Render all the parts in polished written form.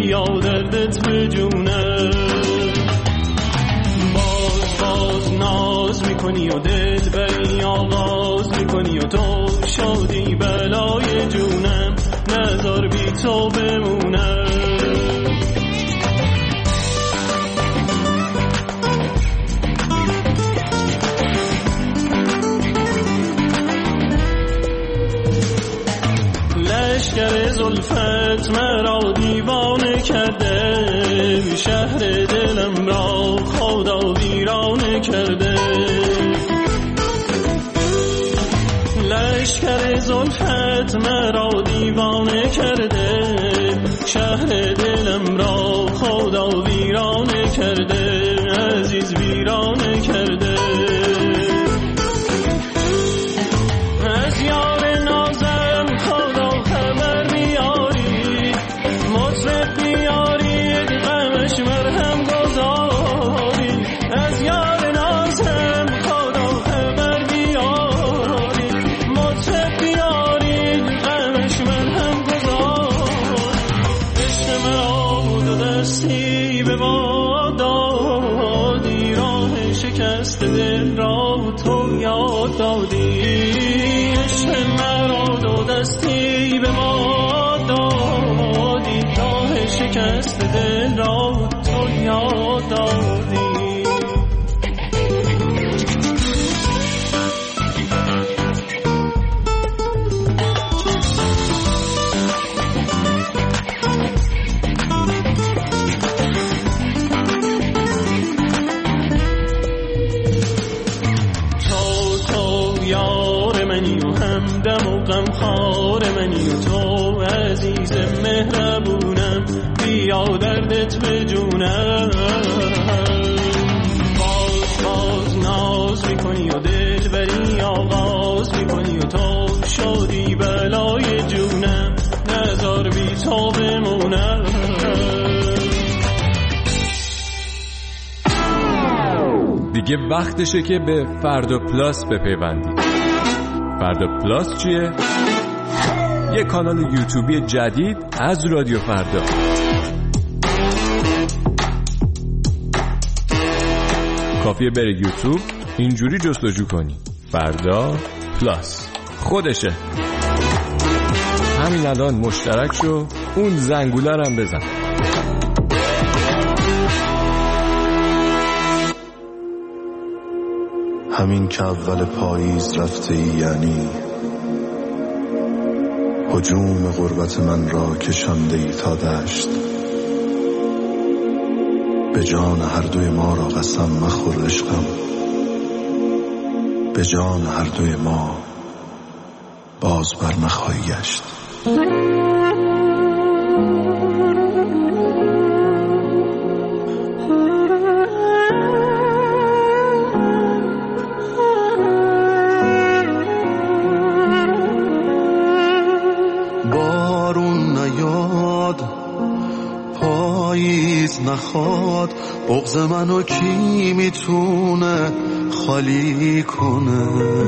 بیا دردت به جونه. باز ناز میکنی و دل بری آغاز میکنی و تو شادی بلای جونم، نذار بی تو بمونم. لشکر زلفت مرا دیوانه کرده، شهر دلم را خدا ویرانه کرده. لشکر زلفت مرا دیوانه کرده، شهر دلم را خدا ویرانه کرده، عزیز ویرانه کرده. از یار نازم خدا خبر بیاری، مطرب بیاری غمش مرهم گذاری. از یار نازم خدا خبر بیاری، مطرب بیاری غمش مرهم گذاری. عشق مرا دو دستی به ما دادی، راه شکست دل را تو یاد دادی. عشق مرا دو دستی به ما دادی، راه شکست دل را تو یاد دادی. همدم و غمخوار منی و تو عزیز مهربونم، بیا دردت به جونم. باز ناز میکنی و دل بری آغاز میکنی و تو شادی بلای جونم، نذار بی تو بمونم. دیگه وقتشه که به فردا پلاس بپیوندی. فردا پلاس چیه؟ یه کانال یوتیوبی جدید از رادیو فردا. کافیه بری یوتیوب اینجوری جستجو کنی فردا پلاس، خودشه. همین الان مشترک شو، اون زنگوله هم بزن. همین که اول پاییز رفته ای، یعنی هجوم غربت من را کشانده ای تا دشت. به جان هر دوی ما را قسم مخور عشقم، به جان هر دوی ما باز بر نخواهی گشت. نخواد بغض منو کی میتونه خالی کنه؟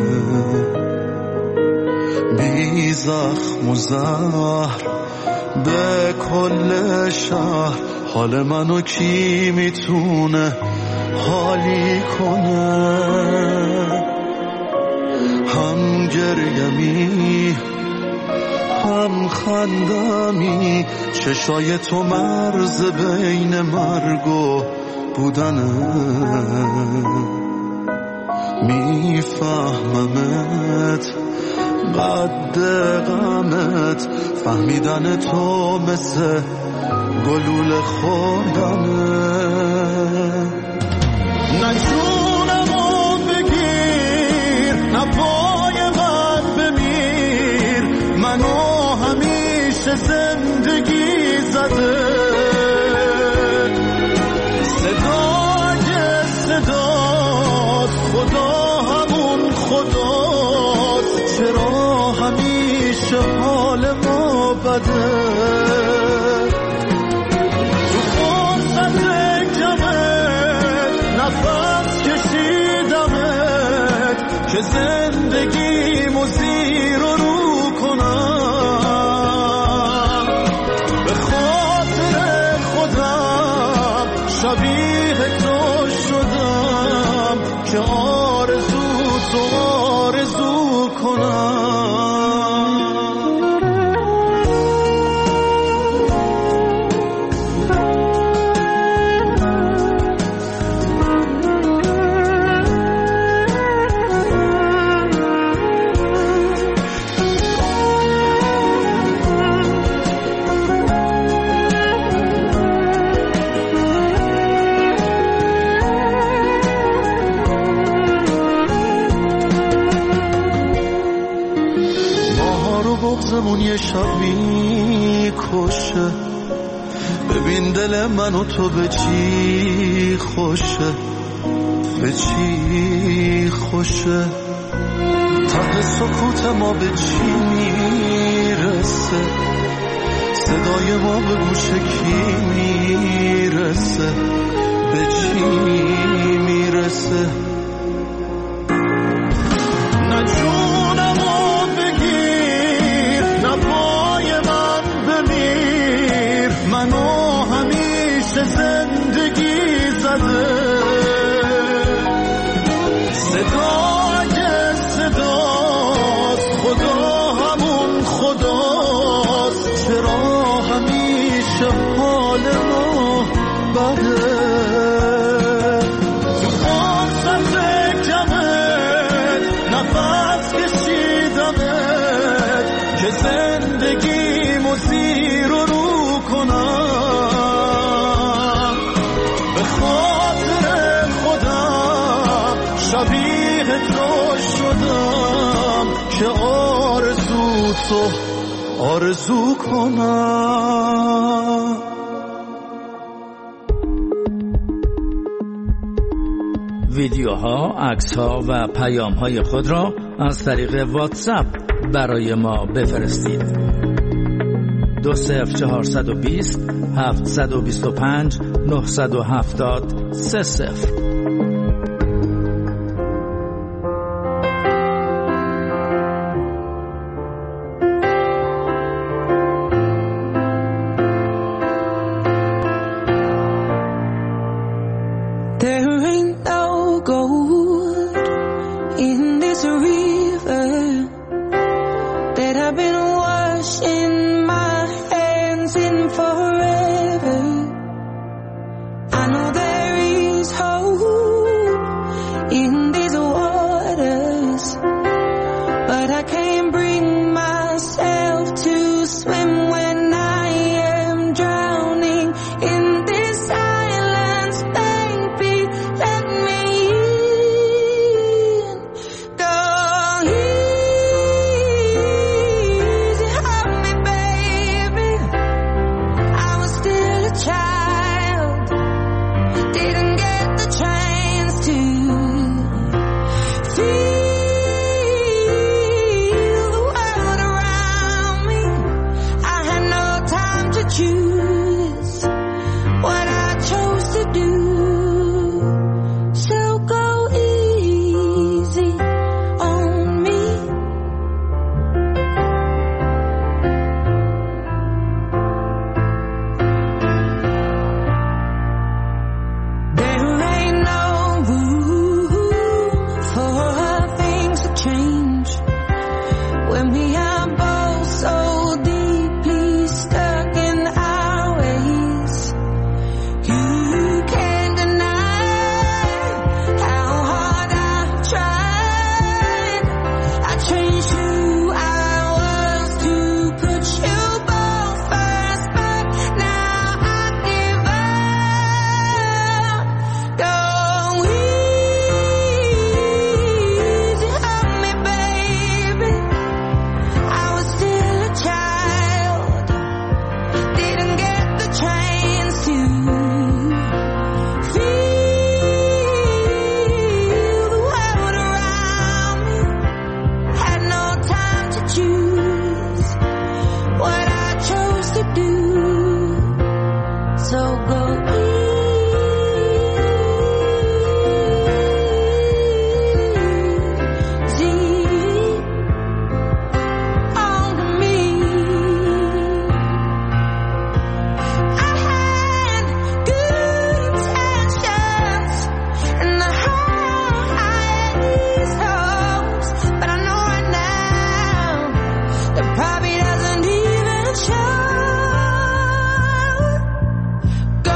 بی زخم و زهر به کل شهر حال منو کی میتونه حالی کنه؟ هم گریمی هم خندمی، چشای تو مرز بین مرگ و بودنه. میفهممت قد غمت، فهمیدن تو مثل گلوله خوردنه. نجونمو بگیر، نپای من بمیر، منو همیشه زندگی زده. صدای صدات خدا همون خداست، چرا همیشه حال ما بده؟ تو فرصت کمت نفس کشیدمت که زندگیمو زیر و رو کنم. به خاطر همون یه شب میکشه. ببین دل من و تو به چی خوشه، به چی خوشه. ته سکوت ما به چی میرسه، صدای ما به گوش کی میرسه، به چی میرسه. نه جونمو بگیر، نه پای من بمیر، منو همیشه زندگی زده. صدای صداست، خدا همون خداست، چرا همیشه حال ما بده. تو خواستم بگمت، نفس کشیدمت که زندگیمو زیر و رو کنم. به خاطر خودم شبیه تو شدم که آرزو تو آرزو کنم. ویدیوها، عکس‌ها و پیام‌های خود را از طریق واتساپ برای ما بفرستید. 20420 725 970 30. Probably doesn't even show. Go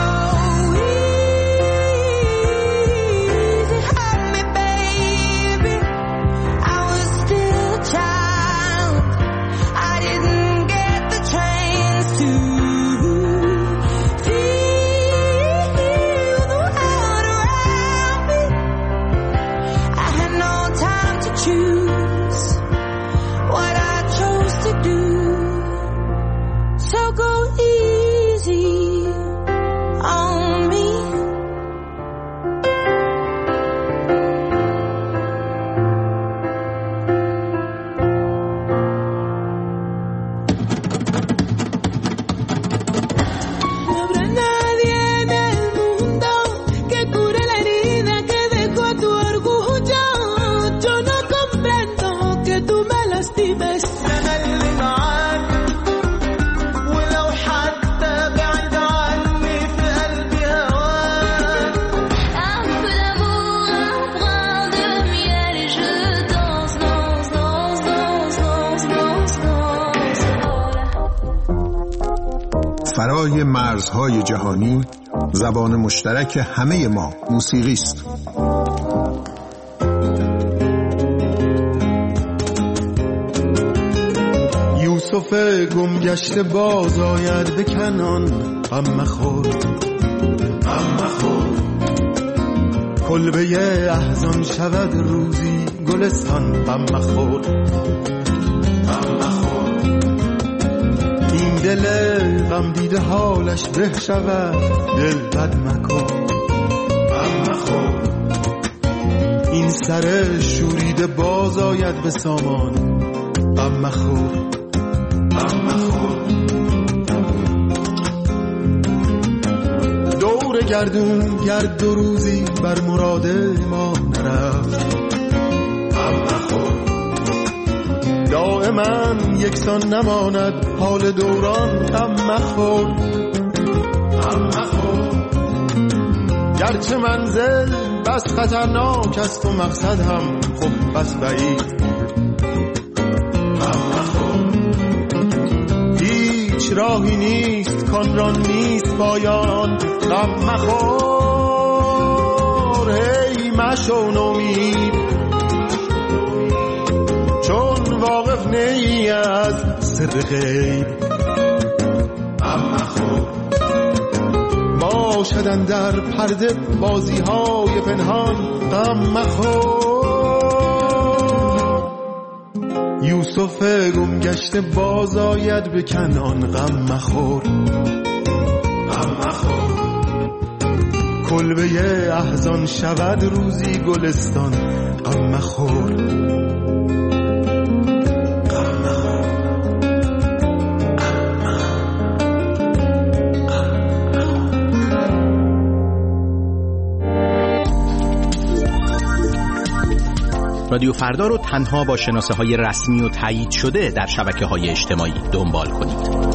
فرای مرزهای جهانی زبان مشترک همه ما موسیقی است. یوسف گم گشته باز آید به کنعان، غم مخور غم مخور. کلبه احزان شود روزی گلستان، غم مخور غم مخور. این دل غم دیده حالش به شود، دل بد مکن غم مخور. این سر شوریده باز آید به سامان، غم مخور غم مخور. دور گردون گرد دو روزی بر مراد ما نرفت، غم مخور. دائما یکسان نماند حال دوران، غم مخور غم مخور. گرچه منزل بس خطرناک است و مقصد هم خب بس بعید، غم مخور. هیچ راهی نیست کان را نیست پایان، غم مخور. هی مشو نومید چون واقف نی از سر غیب، غم مخور. باشدن در پرده بازی های پنهان، غم مخور. یوسف گم گشته باز آید به کنعان، غم مخور غم مخور. کلبه احزان شود روزی گلستان، غم مخور غم مخور. رادیو فردا رو تنها با شناسه‌های رسمی و تایید شده در شبکه‌های اجتماعی دنبال کنید.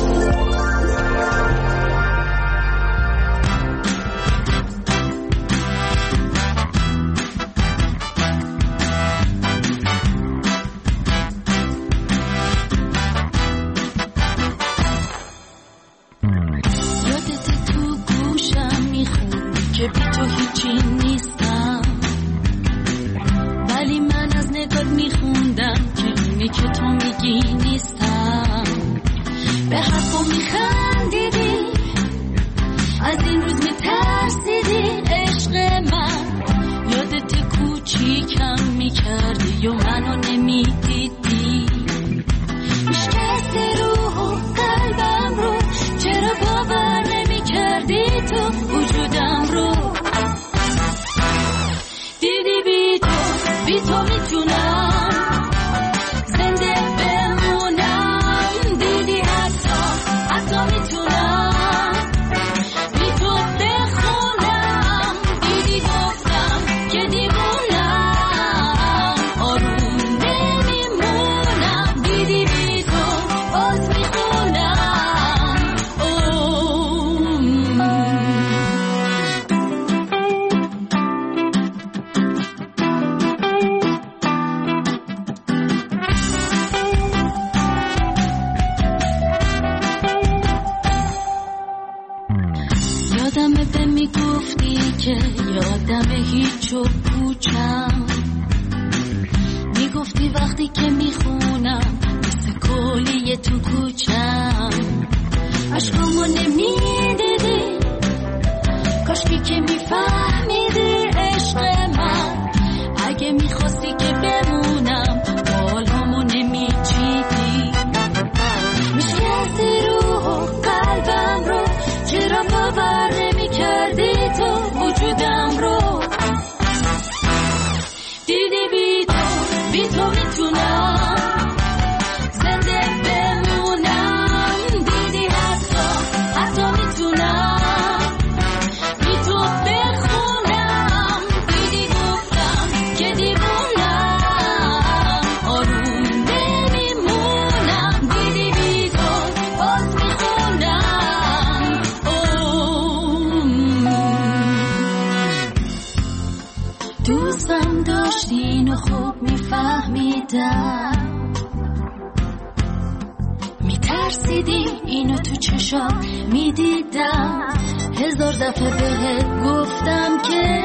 اینو تو چشام میدیدم، هزار دفعه بهت گفتم که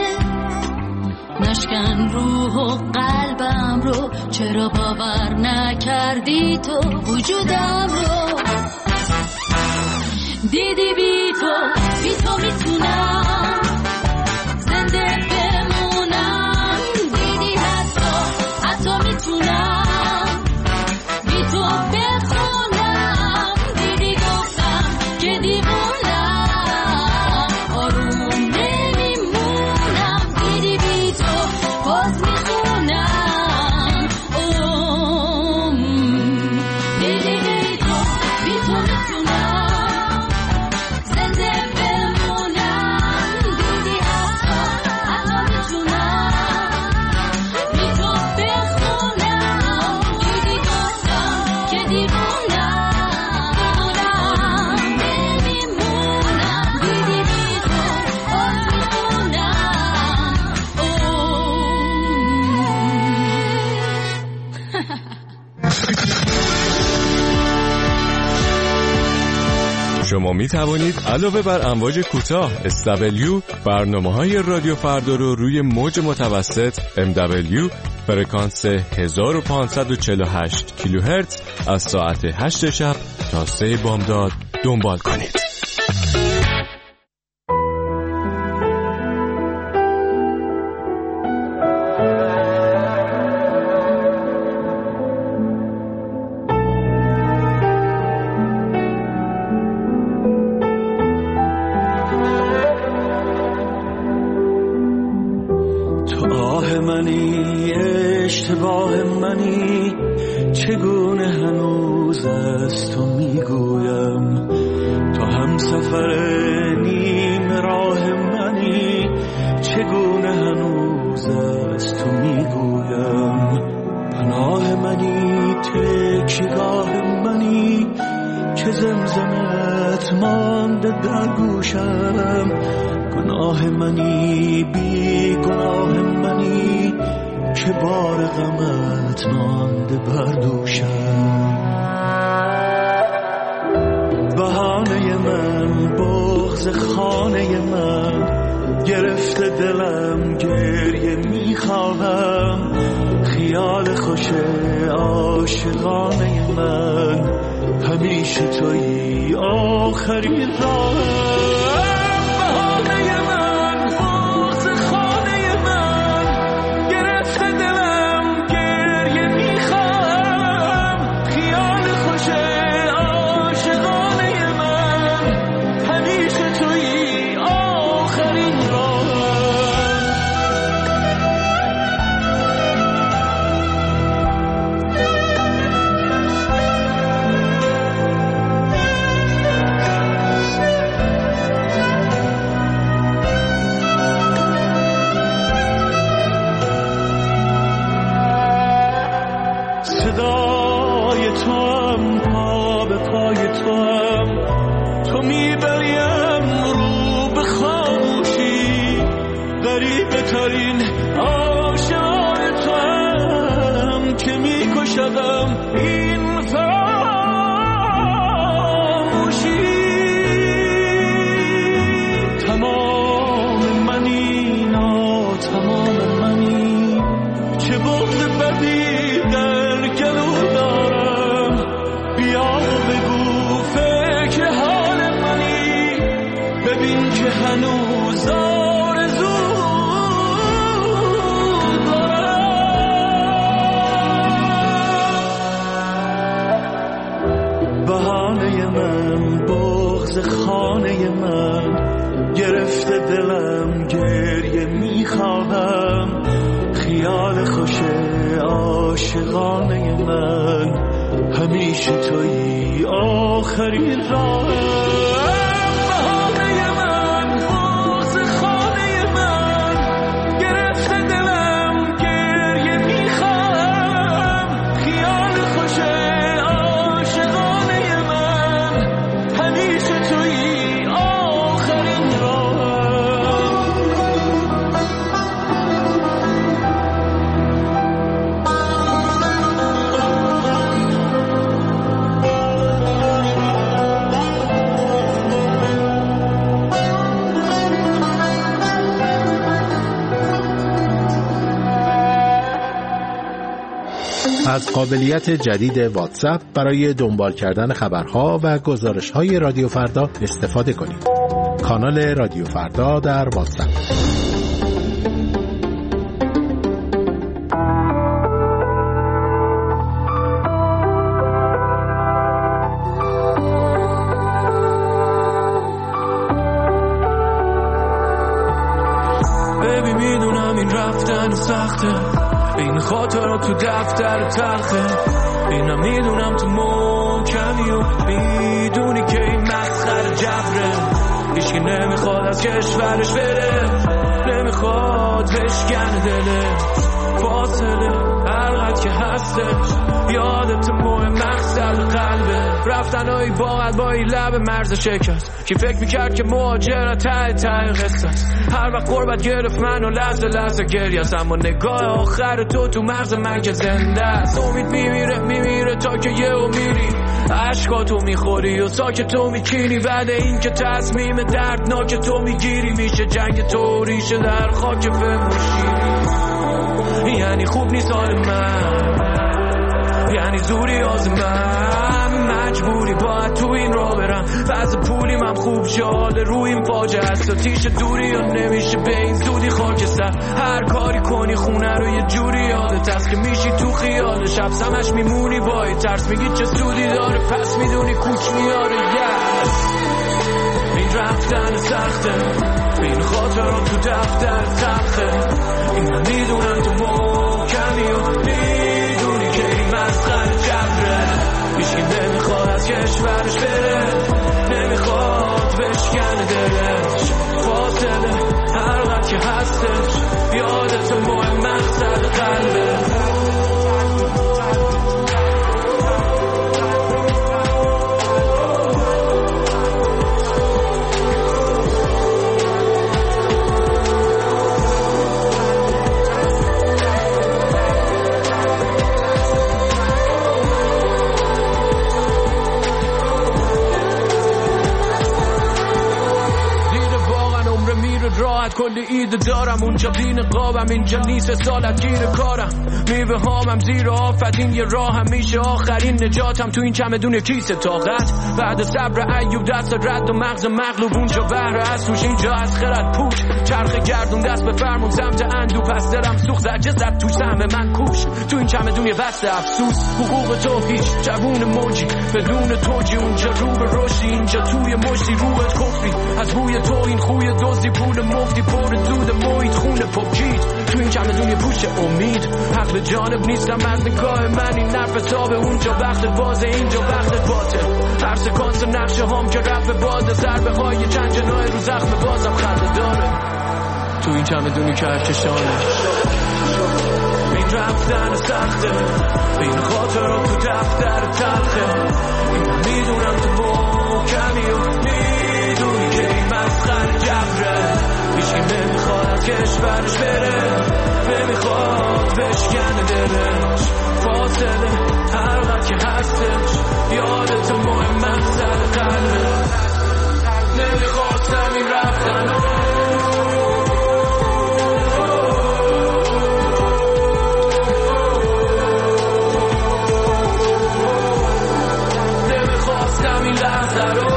نشکن روح و قلبم رو، چرا باور نکردی تو وجودم رو؟ دیدی بی تو میتونم زنده بمونم، دیدی حتی میتونم بی تو بخونم، دیدی گفتم که دیوونم آروم نمیمونم، دیدی بی تو باز میخونم، دیدی بی تو میتونم زنده بمونم، دیدی حتی میتونم بی تو بخونم، دیدی گفتم که دیوونم نمیمونم، دیدی بی تو باز شما می توانید علاوه بر امواج کوتاه SW برنامه‌های رادیو فردا رو روی موج متوسط MW فرکانس 1548 کیلوهرتز از ساعت 8 شب تا 3 بامداد دنبال کنید. اشتباه منی، چگونه هنوز از تو میگویم، تو هم سفر نیم راه منی، چگونه هنوز از تو میگویم، پناه منی، تکیه‌گاه منی، که زمزمت مانده در گوشم، گناه منی، بی گناه منی، که بار غمت مانده بر دوشم، بهانه من، بغض خانه من، گرفته دلم گریه میخواهم، خیال خوش عاشقانه من، همیشه تویی آخرین راهم، بهانه من، بغض خانه من، گرفته دلم گریه میخواهم، خیال خوش عاشقانه من، همیشه تویی آخرین راهم. صدای تو هم، پا به پای تو هم، تو میبریم رو به خاموشی، غریبه ترین آشنای تو هم، که میکشدم این فراموشی، تمام منی، تمام منی، چه بغض بدی در گلو دارم، بیا بگو فکر حال منی، ببین که هنوز آرزو دارم، بهانه من، بغض خانه من، گرفته دلم گریه میخواهم، خیال خوش عاشقانه من، همیشه تویی آخرین راهم، بهانه من، بغض خانه من، گرفته دلم گریه میخواهم، خیال خوش عاشقانه من، همیشه تویی آخرین راهم. از قابلیت جدید واتساپ برای دنبال کردن خبرها و گزارش‌های رادیو فردا استفاده کنید. کانال رادیو فردا در واتساپ. ببین میدونم این رفتن سخته، این خاطرات تو دفتر تلخه، اینم میدونم تو محکمی و میدونی که این مسخره جبره. هیچکی نمیخواد از کشورش بره، نمیخواد بشکنه دله، فاصله هرقدر که هستش یادت مهم مقصد قلبه. رفتنهایی باید با این لب مرز شکست، کی فکر میکرد که مهاجرت ته قصه است. هر وقت غربت گرفت منو لحظه لحظه گریه است، اما نگاه آخر تو مغز من که زنده است. امید میمیره تا که یهو میری، عشقاتو میخوری و ساکتو میچینی. بعد این که تصمیم دردناک تو میگیری، میشه جنگ تو ریشه در خاک فموشی. یعنی خوب نیست حال من، یعنی زوری از من، مجبوری باید تو این را برم. وضع پولی من خوب شاد روی این فاجعه است، تیش دوری یا نمیشه به این زودی خاکستر. هر کاری کنی خونه رو یه جوری یادت است که میشی تو خیال شب سمش میمونی با این ترس. میگی چه سودی داره پس میدونی کوچ میاره. این رفتن سخته، این خاطرات تو دفتر تلخه، این من میدونم تو محکمی و میدونی که این مسخره جبره. هیچکی نمیخواد از کشورش بره، نمیخواد بشکنه دلش، فاصله هرقدر که هستش یادت مهم مقصد قلبه. راحت کلی ایده دارم، اونجا بی نقابم اینجا نیست سالت گیر کارم. میوه هامم زیر آفت، این یه راه هم میشه آخرین نجاتم. تو این چمدون کیسه طاقت بعد صبر ایوب دست رد و مغز مغلوب، اونجا بهره از توش اینجا از خرد پوچ. چرخ گردون دست به فرمون سمت اندو، پس دلم سوخت زجه زد توش سهم من کوش. تو این چمدون یه بسته افسوس، حقوق تو هیچ جوون موجی بدون توجی، اونجا رو به رشدی اینجا توی مشتی روت کفری. از بوی تو این خوی دزدی پول مفتی پر دود محیط خونه پاکید. تو این چمدون یه پوش امید، حق به جانب نیستم از نگاه من این نرف تابه. اونجا وقت بازه اینجا وقت باطل، هر سکانس نقشه هم که رفت بازه. ضربه های چند جنای رو زخم بازم خنده داره. تو این چمدونی که کشانه، این رفتن سخته، این خاطرات تو دفتر تلخه، این میدونم تو محکمی و میدونی که این مسخره جبره. هیچکی نمیخواد از کشورش بره، نمیخواد بشکنه دلش، فاصله هرقدر که هستش یادت مهم مقصد قلبه. نمیخواستم این رفتن نمیخواستم این لحظه رو.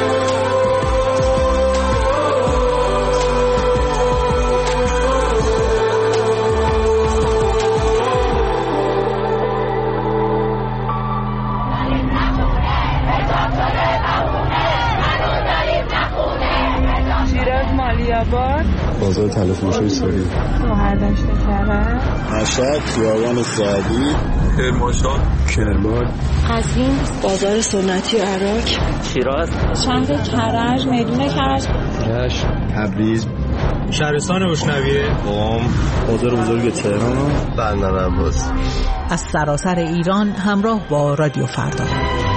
بازار تلفروشی سوری، مهردشت کرد، مشهد، خیابان سعدی، کرمانشاه، کرمان، قزوین، بازار سنتی عراق، شیراز، شهر کرج، میدون کرج، رشت، تبریز، شهرستان روشنویه، قم، بازار بزرگ تهران، بندر عباس. از سراسر ایران همراه با رادیو فردا.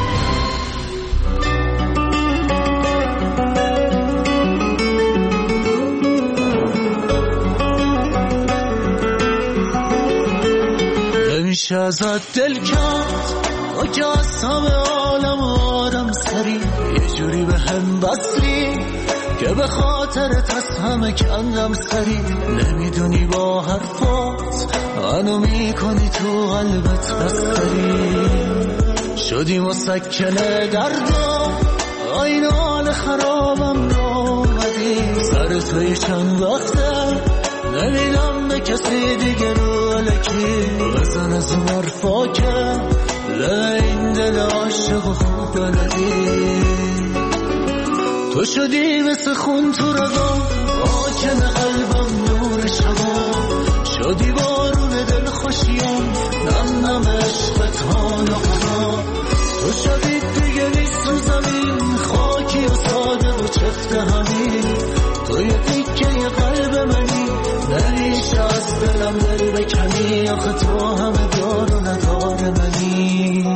میشه ازت دل کرد که از همه عالم آدم سری، یه جوری به هم بسلی که به خاطرت از همه کندم سری. نمیدونی با حرفات منو میکنی تو قلبت بستری. شدی مسکنه دردم آین حال خرابم نامدی. سر توی چند وقته نمیدم به کسی دیگه رو علکی. بزن از اون حرفا که این دل عاشق و خوب بلدی. تو شدی مثل خون تو رگام آکن قلبم نور شبام. شدی بارون دل خوشیم نم نم عشقت حال و قضا. تو شدی دیگه نیست رو زمین خاکی و ساده و چفت همین. تو یه تیکه یه قلب منی نمیشه از دلم دل بکنی. آخه تو همه دار و ندار منی.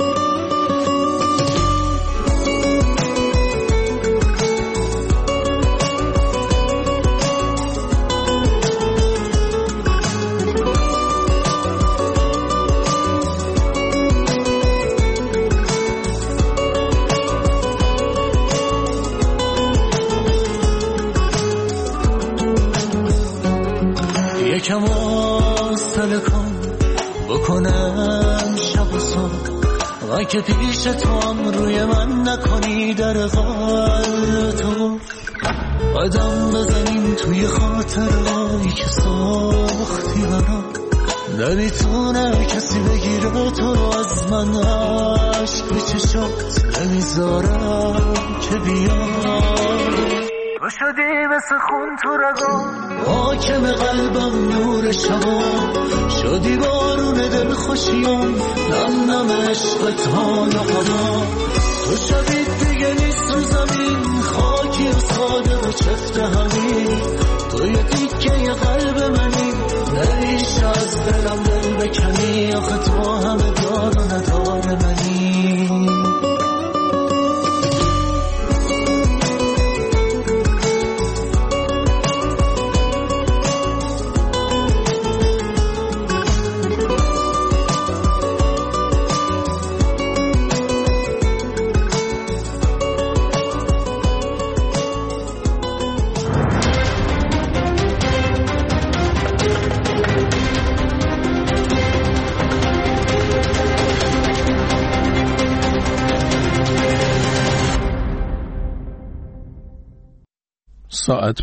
یکم حوصله کن بکنم شب و صبح. و که پیش تو هم روی من نکنی در قلب تو. قدم بزنیم توی خاطرهایی که ساختی برام. نمیتونه کسی بگیره تو رو از من. عشق به چشات نمیذارم که بیام. تو شدی مثل خون تو رگام حاکم قلبم نور شبام. شدی بارون دل خوشیم نم نم عشقت حال و قضا. تو شدی دیگه نیست رو زمین خاکی و ساده و چفت همین. تو یه تیکه یه قلب منی نمیشه از دلم دل بکنی. آخه تو همه دار و ندار منی. ساعت